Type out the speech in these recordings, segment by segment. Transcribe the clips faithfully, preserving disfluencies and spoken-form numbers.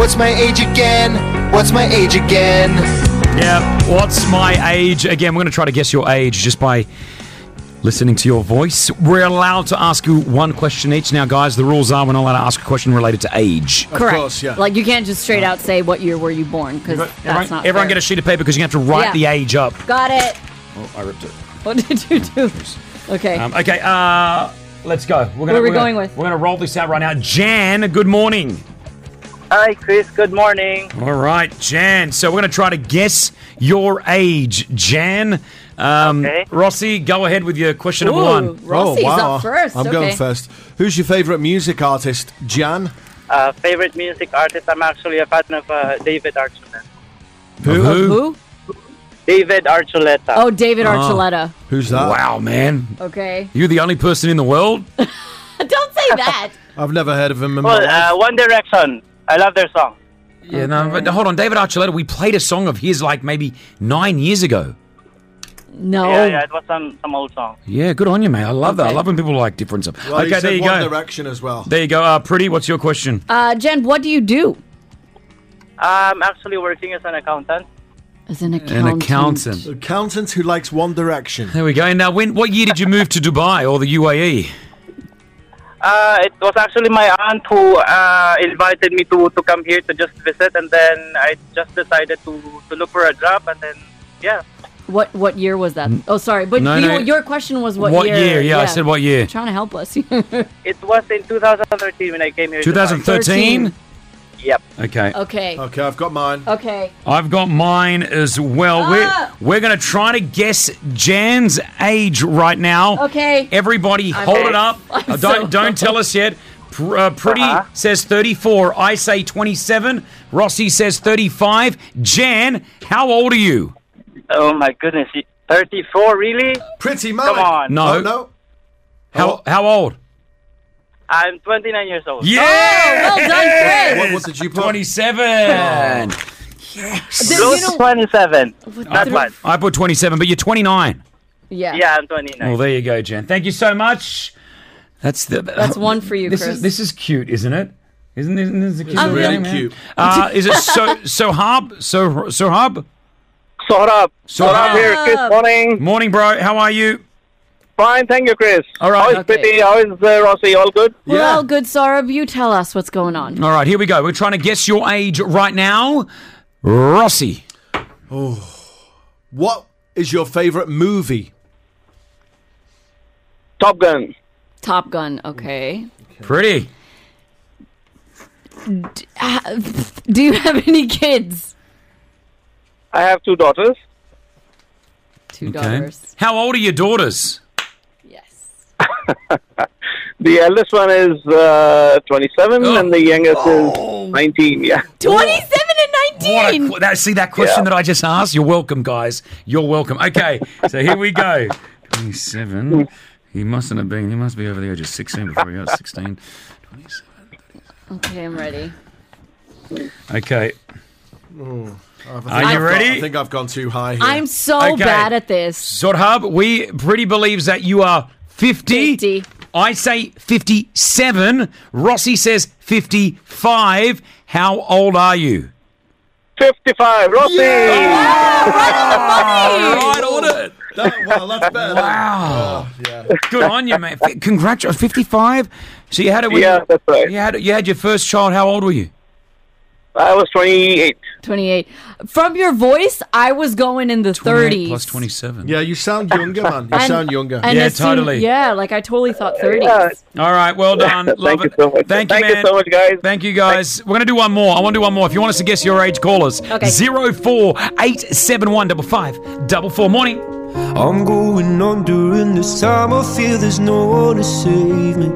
What's my age again? What's my age again? Yeah, what's my age? Again, we're going to try to guess your age just by listening to your voice. We're allowed to ask you one question each. Now, guys, the rules are we're not allowed to ask a question related to age. Of Correct. course, yeah. Like, you can't just straight out say what year were you born, because that's Everyone, not everyone fair. get a sheet of paper because you have to write Yeah. the age up. Got it. Oh, I ripped it. What did you do? Okay. Um, okay, uh, let's go. We're gonna, What are we we're gonna- going with? We're going to roll this out right now. Jan, good morning. Hi, Chris. Good morning. All right, Jan. So we're going to try to guess your age, Jan. Um, Okay. Rossi, go ahead with your question number Ooh, one. Rossi's up first. I'm okay. going first. Who's your favourite music artist, Jan? Uh, favorite music artist? I'm actually a fan of uh, David Archuleta. Who? Who? David Archuleta. Oh, David Archuleta. Who's that? Wow, man. Okay. You're the only person in the world? Don't say that. I've never heard of him in Well, my life. uh, One Direction. I love their song. Yeah, no, but hold on. David Archuleta, we played a song of his like maybe nine years ago. No. Yeah, yeah, it was some, some old song. Yeah, good on you, mate. I love that. I Okay. love when people like different stuff. Well, he okay, said there you One go. Direction as well. There you go. Uh, Pretty, what's your question? Uh, Jen, what do you do? I'm actually working as an accountant. As an An accountant. accountant. Accountant who likes One Direction. There we go. And now, when, what year did you move to Dubai or the U A E? Uh, it was actually my aunt who uh, invited me to, to come here to just visit, and then I just decided to, to look for a job, and then, yeah. What what year was that? Oh, sorry. But No, you, no. your question was what, What year? Yeah, I said what year. Trying to help us. It was in two thousand thirteen when I came here. to twenty thirteen? Dubai. Yep. Okay. okay. Okay, I've got mine. Okay. I've got mine as well. Ah! We're, we're going to try to guess Jan's age right now. Okay. Everybody, hold Okay. it up. I'm Uh, don't so- don't tell us yet. Pr- uh, Pretty Uh-huh. says thirty-four. I say twenty-seven. Rossi says thirty-five. Jan, how old are you? Oh, my goodness. thirty-four, really? Pretty Malik. Come on. No. Oh, no. How how old? I'm twenty-nine years old. Yeah. well done, Chris. What, what did you put? twenty-seven. Then, Close you to know- twenty-seven. What Not the- bad. I put twenty-seven, but you're twenty-nine. Yeah. Yeah, I'm twenty-nine. Well, there you go, Jan. Thank you so much. That's the. That's one for you, This Chris. is this is cute, isn't it? Isn't isn't this a cute I'm little really name, man? cute. Uh, is it so Sohab? So Sohab? Sohrab. Sohrab. Sohrab here, Chris. Morning. Morning, bro. How are you? Fine, thank you, Chris. All right. How is Okay. Pretty? How is uh, Rossi? All good? We're Yeah. all good, Saurabh. You tell us what's going on. All right, here we go. We're trying to guess your age right now. Rossi. What is your favourite movie? Top Gun. Top Gun. Okay. Pretty. Uh, do you have any kids? I have two daughters. Two Okay. daughters. How old are your daughters? Yes. The eldest one is uh, twenty-seven, Oh. and the youngest Oh. is nineteen. Yeah. twenty-seven and What nineteen. a, qu- that, see that question Yeah. that I just asked? You're welcome, guys. You're welcome. Okay, so here we go. twenty-seven. He mustn't have been. He must be over the age of sixteen before he got sixteen. twenty-seven. Okay, I'm ready. Okay. I've- Are you I've got- ready? I think I've gone too high here. I'm so Okay. bad at this. Zorhab, we pretty believes that you are fifty. fifty. I say fifty-seven. Rossi says fifty-five. How old are you? Fifty-five. Rossi. Right on it. That, well, that's better. than- Wow. Oh, yeah. Good on you, man. Congratulations. fifty-five? So you had it when Yeah, you, that's right. you had you had your first child. How old were you? I was twenty-eight. twenty-eight. From your voice, I was going in the twenty-eight thirties. plus twenty-seven. Yeah, you sound younger, man. You And- sound younger. and Yeah, as soon- totally. yeah, like I totally thought thirties. Yeah. All right, well done. Love Thank you it. so much. Thank you, Thank you man. so much, guys. Thank you, guys. We're going to do one more. I want to do one more. If you want us to guess your age, call us. Okay. zero four eight seven one five five double four. Morning. I'm going on during this time. I feel there's no one to save me.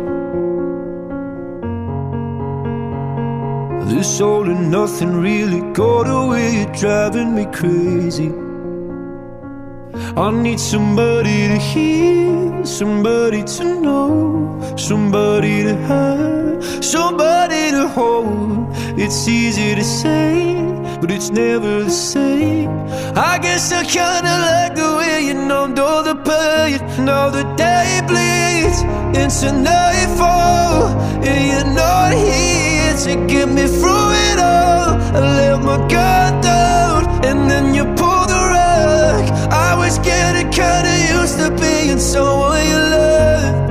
This all and nothing really got away, you're driving me crazy. I need somebody to hear, somebody to know, somebody to have, somebody to hold. It's easy to say, but it's never the same. I guess I kinda like the way you numbed all the pain. Now the day bleeds into nightfall, and you're not here to get me through it all. my guard down, and then you pull the rug. I was getting kinda used to being someone you loved.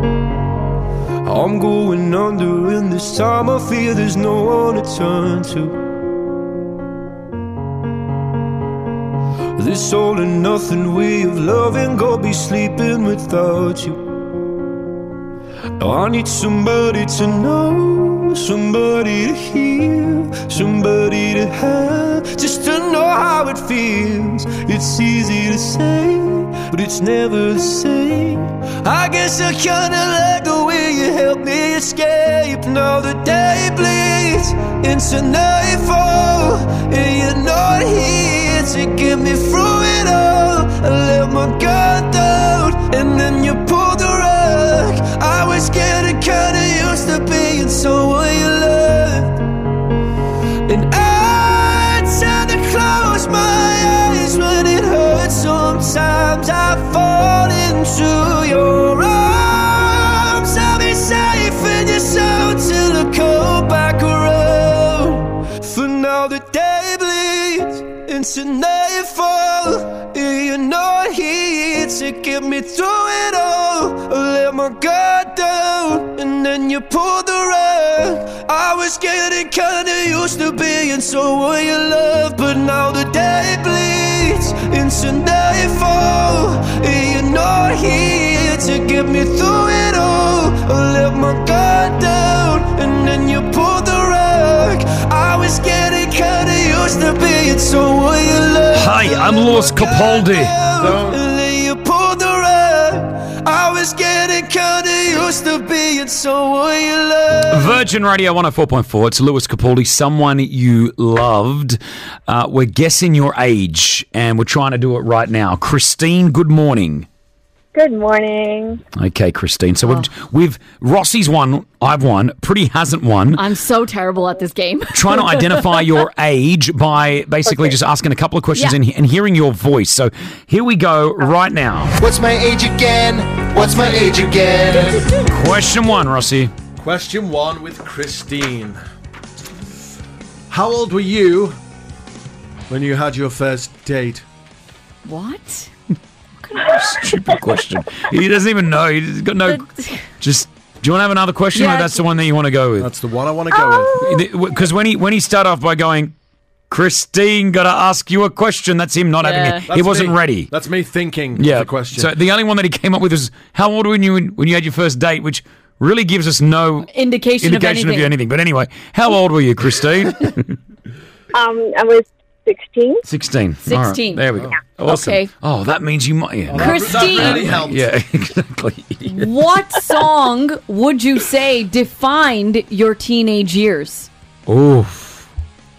I'm going under, and this time I fear there's no one to turn to. This all and nothing way of loving, go be sleeping without you. Now I need somebody to know, somebody to hear, somebody to have, just to know how it feels. It's easy to say, but it's never the same. I guess I kinda like the way you help me escape. Now the day bleeds into nightfall, and you're not here to get me through it all. I let my guard down, and then you pulled the rug. I was getting kinda used to being someone you loved, and I tend to close my eyes when it hurts. Sometimes I fall into your arms. I'll be safe in your soul till I come back around. For now the day bleeds into nightfall, and you're not here to get me through it all. I let my guard down, and then you pulled the rug. I was getting kinda used to being someone you love, but now the day bleeds into nightfall, and you're not here to get me through it all. I let my guard down, and then you pulled the rug. I was getting kinda used to being someone you love. Hi, I'm Lewis Capaldi. And then you pulled the rug. I was getting kinda used to being someone you love. Virgin Radio one oh four point four. It's Lewis Capaldi, someone you loved. Uh, we're guessing your age, and we're trying to do it right now. Christine, good morning. Good morning. Okay, Christine. So we've, we've Rossi's won. I've won. Pretty hasn't won. I'm so terrible at this game. Trying to identify your age by basically Okay. just asking a couple of questions Yeah. and, and hearing your voice. So here we go right now. What's my age again? What's my age again? Question one, Rossi. Question one with Christine. How old were you when you had your first date? What? Stupid question. He doesn't even know. He's got no. Just. Do you want to have another question, Yeah. or that's the one that you want to go with? That's the one I want to go with. Because when he when he started off by going, Christine, gotta ask you a question. That's him not Yeah. having it. He That's wasn't me. ready. That's me thinking Yeah. of the question. So the only one that he came up with was how old were you when, when you had your first date, which really gives us no Indication, indication of of you anything. anything. But anyway, how old were you, Christine? Um, I was sixteen. Sixteen. All right, sixteen. there we go. Awesome. Okay. Oh, that means you might. Yeah. Christine. That really helped. Yeah, exactly. What song would you say defined your teenage years? Oof.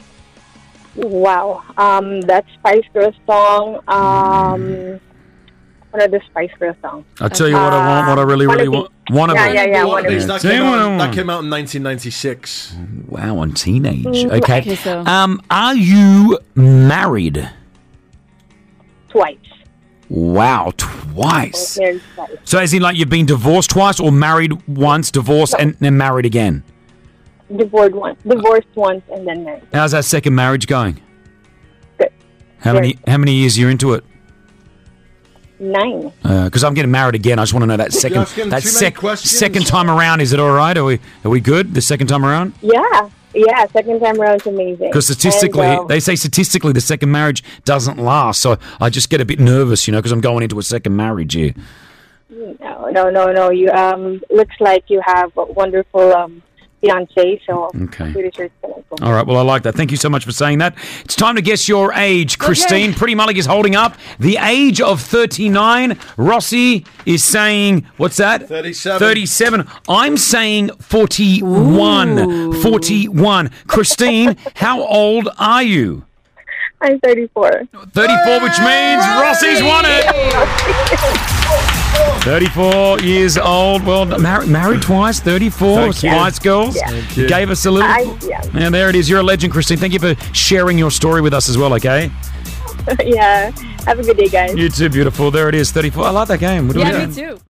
Wow. Um, that Spice Girls song. Um, what are the Spice Girls songs? I'll tell you what I want, what I really, really want. Wanna Yeah, be. yeah, yeah. What Wannabe. is that, Tell came you what I out, that want. came out in nineteen ninety-six. Wow, on teenage. Mm, Okay. okay, so- Um, are you married? Twice. Wow, twice. Married twice. So as in like you've been divorced twice or married once, divorced, and then married again? Divorced once. Divorced once and then married. How's that second marriage going? Good. How many how many years are you into it? Nine. Because I'm getting married again. I just want to know that second asking that too many sec- questions. second time around. Is it all right? Are we are we good the second time around? Yeah. Yeah. Second time around is amazing. Because statistically, And, uh, they say statistically the second marriage doesn't last. So I just get a bit nervous, you know, because I'm going into a second marriage here. No, no, no, no. You um looks like you have a wonderful um fiance, so Okay. I'm pretty sure it's gonna go. All right, well, I like that. Thank you so much for saying that. It's time to guess your age, Christine. Pretty Mullig is holding up the age of thirty-nine. Rossi is saying, what's that? thirty-seven. thirty-seven. I'm saying forty-one. Ooh. forty-one. Christine, how old are you? I'm thirty-four. thirty-four, which means Rossi's won it. thirty-four years old. Well, mar- married twice, thirty-four. Thank you. Spice Girls. Thank you. Gave us a little. I- yeah. And there it is. You're a legend, Christine. Thank you for sharing your story with us as well, okay? Yeah. Have a good day, guys. You too, beautiful. There it is, thirty-four. I like that game. What do we Yeah, do? me too.